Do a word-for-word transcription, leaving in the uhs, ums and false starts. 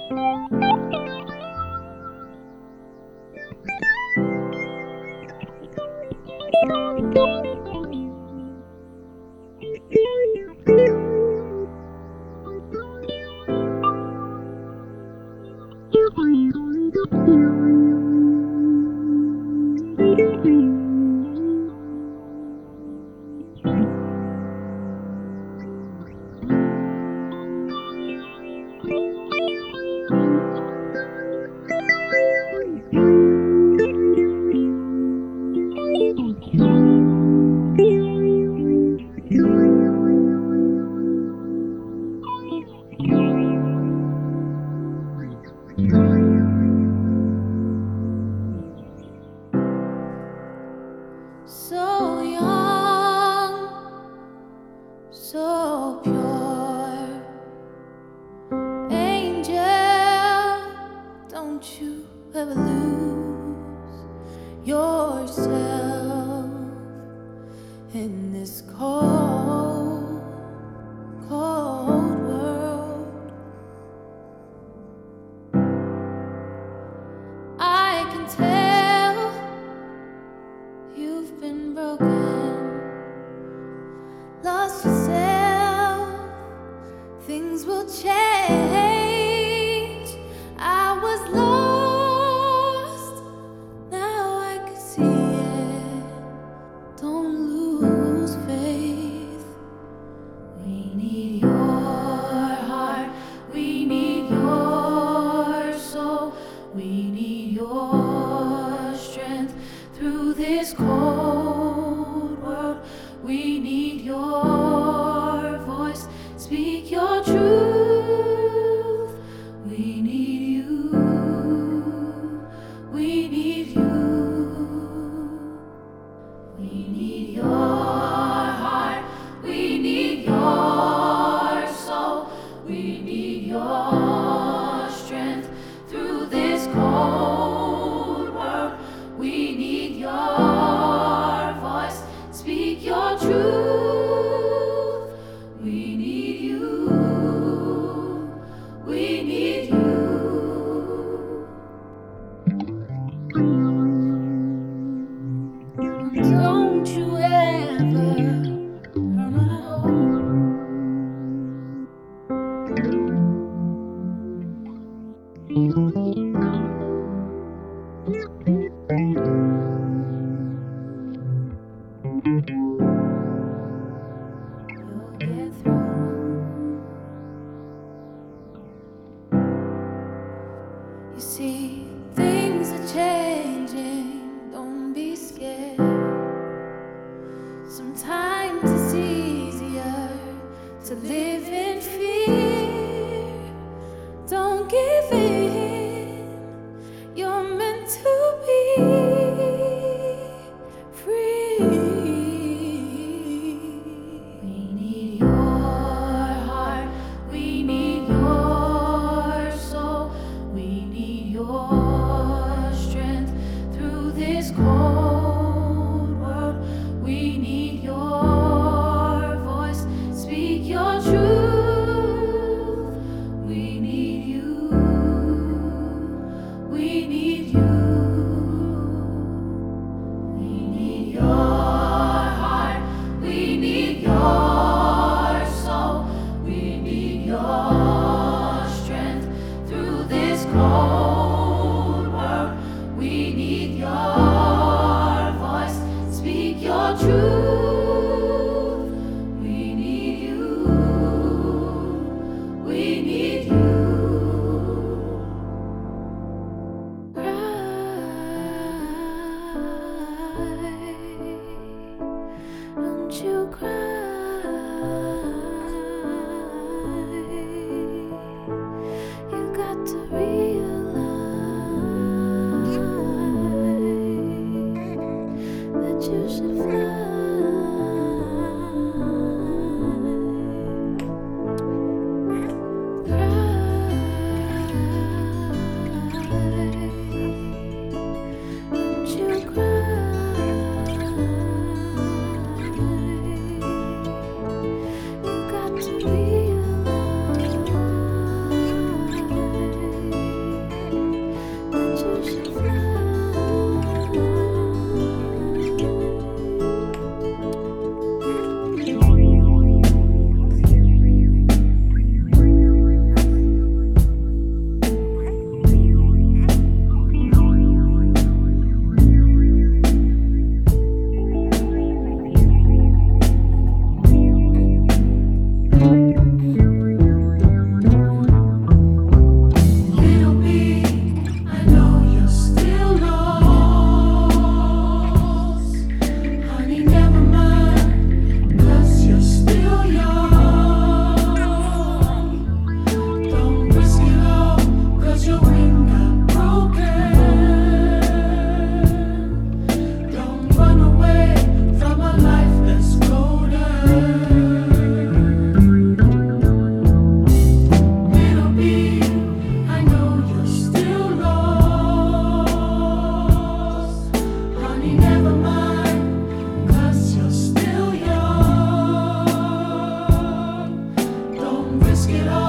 So young, so pure, angel, don't you ever lose yourself in this cold, cold world. I can tell you've been broken, lost yourself. Things will change. I was lost, now I can see it. Don't lose faith. We need your heart, we need your soul, we need your strength through this cold world. We need your voice, speak your truth. We need you, we need you. We need your heart, we need your soul, we need your strength through this cold world. We need your voice, speak your truth. We need you, we need you. Don't you ever run out. You'll get through. You see, things are changing. Don't be scared. Sometimes it's easier to live in fear. Don't give in. You're meant to be free. We need your heart, we need your soul, we need your strength through this cold world. We need your voice, speak your truth. We need you, we need you. We need your heart, we need your soul, we need your strength through this cold world. We need your voice, speak your truth. We need you, we need you. Don't you cry. You got to realize that you should fly. Don't you cry. You got to realize risk it all.